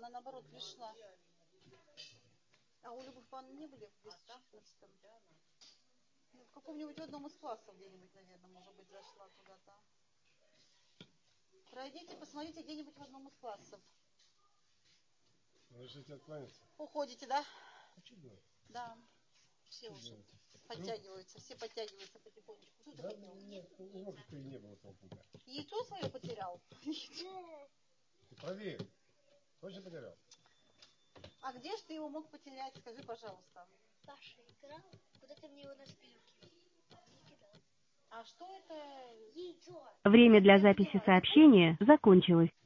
она наоборот пришла. А у Любовь Павловны не были в 214-м? В каком-нибудь одном из классов где-нибудь, наверное, может быть, зашла куда-то. Пройдите, посмотрите где-нибудь в одном из классов. Разрешите откланяться? Уходите, да? Хочу делать. Да. Все уже подтягиваются, все подтягиваются потихонечку. Что Да, ты хотел? нет, немножко и не было того пуга. Яйцо свое потерял? Ты проверь. Точно потерял? А где ж ты его мог потерять? Скажи, пожалуйста. Паша играл, куда-то мне его на спинке. Не кидал. А что это? Яйцо. Время для записи сообщения закончилось.